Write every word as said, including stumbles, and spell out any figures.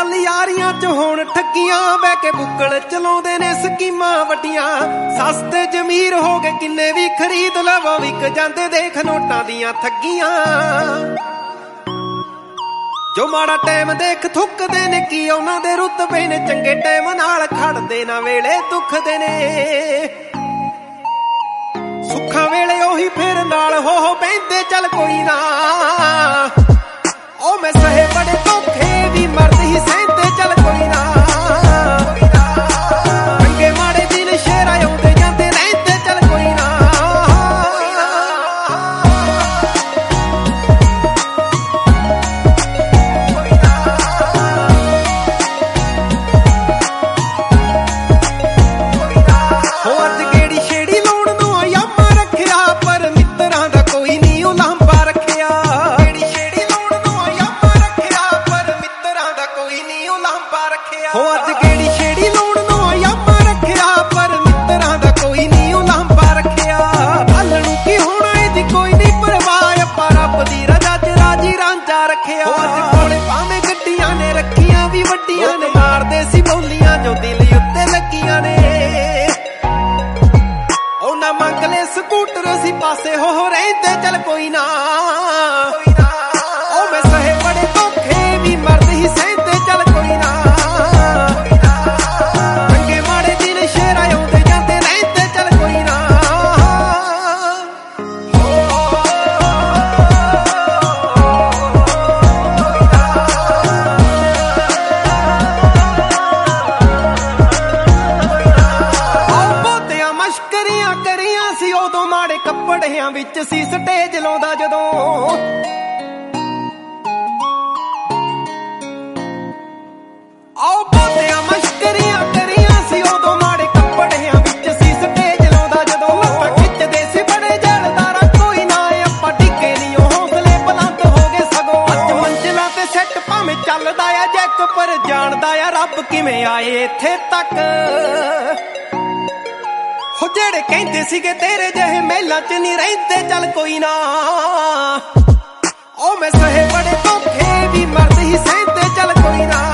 ਚੱਲ ਯਾਰੀਆਂ ਚ ਹੋਣ ਠੱਗੀਆਂ, ਬਹਿ ਕੇ ਬੁੱਕਲ ਚਲਾਉਂਦੇ ਨੇ ਸਕੀਮਾਂ ਵੱਡੀਆਂ। ਸਸਤੇ ਜ਼ਮੀਰ ਹੋ ਗਏ ਕਿੰਨੇ ਵੀ ਖਰੀਦ ਲਵੋ, ਵਿਕ ਜਾਂਦੇ ਦੇਖ ਨੋਟਾਂ ਦੀਆਂ ਠੱਗੀਆਂ। ਜੋ ਮਾੜਾ ਟਾਈਮ ਦੇਖ ਥੁੱਕਦੇ ਨੇ, ਕੀ ਉਹਨਾਂ ਦੇ ਰੁਤਬੇ ਨੇ, ਚੰਗੇ ਟਾਈਮ ਨਾਲ ਖੜਦੇ ਨਾ ਵੇਲੇ ਦੁੱਖਦੇ ਨੇ। ਸੁੱਖਾਂ ਵੇਲੇ ਉਹੀ ਫੇਰ ਨਾਲ ਹੋ ਹੋ ਬਹਿੰਦੇ, ਚੱਲ ਕੋਈ ਨਾ ਉਹ ਮੈਂ ਸਹੇ ਬੜੇ ਧੋਖੇ ਵੀ ਮਰਦ ਹੀ ਸਹਿੰਦੇ, ਚੱਲ ਕੋਈ ਨਾ। ਚੰਗੇ ਮਾੜੇ ਦਿਨ ਸ਼ੇਰਾਂ ਆਉਂਦੇ ਜਾਂਦੇ ਰਹਿੰਦੇ, ਚੱਲ ਕੋਈ ਨਾ। ਹੋ ਅੱਜ ਕਿਹੜੀ ਛੇੜੀ ਲਾਉਣ ਨੂੰ ਆਯਾਮਾ ਰੱਖਿਆ, ਪਰ ਮਿੱਤਰਾਂ ਦਾ ਕੋਈ ਨਹੀਂ ਉਲਾਂਭਾ ਰੱਖਿਆ। ਹੋ ਅੱਜ ਕਿਹੜੀ ਛੇੜੀ ਲਾਉਣ ਨੂੰ ਆਯਾਮਾ ਰੱਖਿਆ, ਪਰ ਮਿੱਤਰਾਂ ਦਾ ਕੋਈ ਨਹੀਂ ਉਲਾਂਭਾ ਰੱਖਿਆ। ਕੱਲ ਨੂੰ ਕੀ ਹੋਣਾ ਇਹਦੀ ਕੋਈ ਨਹੀਂ ਪਰਵਾਹ, ਆਪਾਂ ਰੱਬ ਦੀ ਰਜ਼ਾ ਚ ਰਾਜੀ ਰਾਂਝਾ ਰੱਖਿਆ। ਅੱਜ ਕੋਲੇ ਭਾਵੇਂ ਗੱਡੀਆਂ ਨੇ ਰੱਖੀਆਂ ਵੀ ਵੱਡੀਆਂ ਨੇ, ਮਾਰਦੇ ਸੀ ਬੋਲੀਆਂ ਜੋ ਦਿਲ ਉੱਤੇ ਲੱਗੀਆਂ ਨੇ। ਉਹਨਾਂ ਮੰਗ ਲੈ ਸਕੂਟਰ ਅਸੀਂ ਪਾਸੇ ਹੋ ਹੋ ਰਹਿੰਦੇ, ਚੱਲ ਕੋਈ ਨਾ। ਉਹ ਮੈਂ ਸਹੇ ਬੜੇ ਧੋਖੇ ਵੀ ਮਰਦ ਹੀ ਸਹਿੰਦੇ, ਚੱਲ ਕੋਈ ਨਾ। ਉਦੋਂ ਮਾੜੇ ਕੱਪੜਿਆਂ ਵਿੱਚ ਸੀ ਸਟੇਜ ਲਾਉਂਦਾ ਜਦੋਂ। ਆਓ ਬਹੁਤਿਆਂ ਮਸ਼ਕਰੀਆਂ ਕਰੀਆਂ ਸੀ, ਉਦੋਂ ਮਾੜੇ ਕੱਪੜਿਆਂ ਵਿੱਚ ਸੀ ਸਟੇਜ ਲਾਉਂਦਾ ਜਦੋਂ। ਲੱਤਾਂ ਖਿੱਚਦੇ ਸੀ ਬੜੇ ਜਲਦਾਰਾ, ਕੋਈ ਨਾ ਆਪਾਂ ਡਿੱਗੇ ਨਹੀਂ ਉਹ ਹੌਸਲੇ ਬੁਲੰਦ ਹੋ ਗਏ ਸਗੋਂ। ਅੱਜ ਮੰਜ਼ਿਲਾਂ ਤੇ ਸੈੱਟ ਭਾਵੇਂ ਚੱਲਦਾ ਆ ਜੈਕ, ਪਰ ਜਾਣਦਾ ਆ ਰੱਬ ਕਿਵੇਂ ਆਏ ਇੱਥੇ ਤੱਕ। ਹੋ ਜਿਹੜੇ ਕਹਿੰਦੇ ਸੀਗੇ ਤੇਰੇ ਜਿਹੇ ਮਹਿਲਾਂ ਚ ਨਹੀਂ ਰਹਿੰਦੇ, ਚੱਲ ਕੋਈ ਨਾ। ਉਹ ਮੈਂ ਸਹੇ ਬੜੇ ਧੋਖੇ ਵੀ ਮਰਦ ਹੀ ਸਹਿੰਦੇ, ਚੱਲ ਕੋਈ ਨਾ।